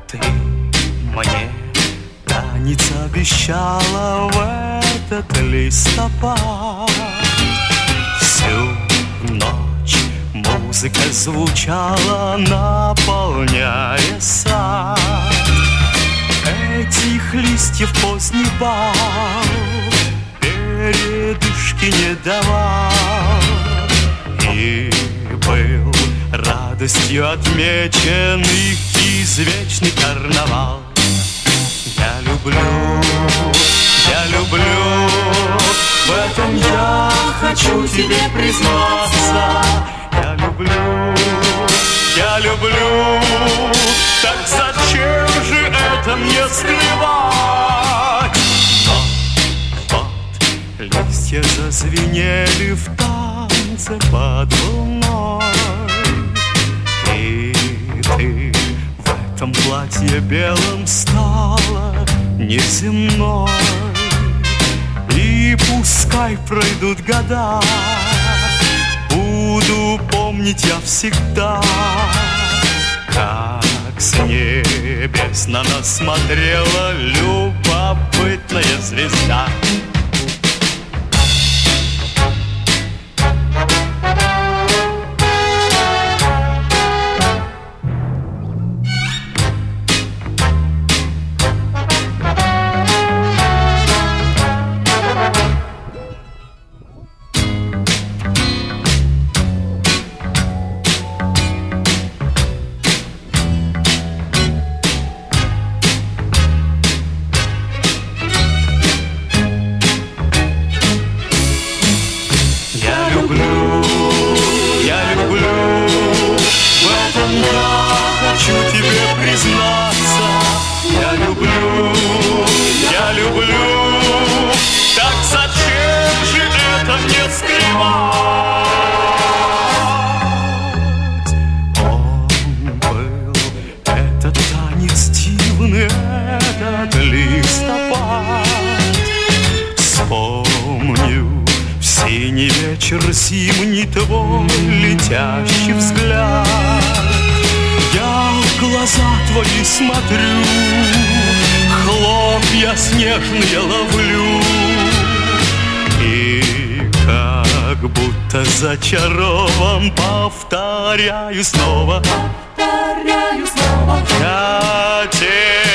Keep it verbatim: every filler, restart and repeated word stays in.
Ты мне танец обещала в этот листопад. Всю ночь музыка звучала, наполняя сад. Этих листьев поздний бал передышки не давал, и был радостью отмечен их извечный карнавал. Я люблю, я люблю, в этом я хочу тебе признаться. Я люблю, я люблю, так зачем же это мне скрывать? Но вот листья зазвенели в танце под луной, и ты в этом платье белом стала неземной. И пускай пройдут года, буду помнить я всегда, как с небес на нас смотрела любопытная звезда. Я люблю, в этом я хочу тебе признаться. Я люблю, я люблю, так зачем же это мне скрывать? Он был, этот танец дивный, этот листопад. Вспомню синий вечер зимний, твой летящий взгляд. Я в глаза твои смотрю, хлопья снежные ловлю, и как будто зачарован повторяю снова, повторяю снова. Я тебе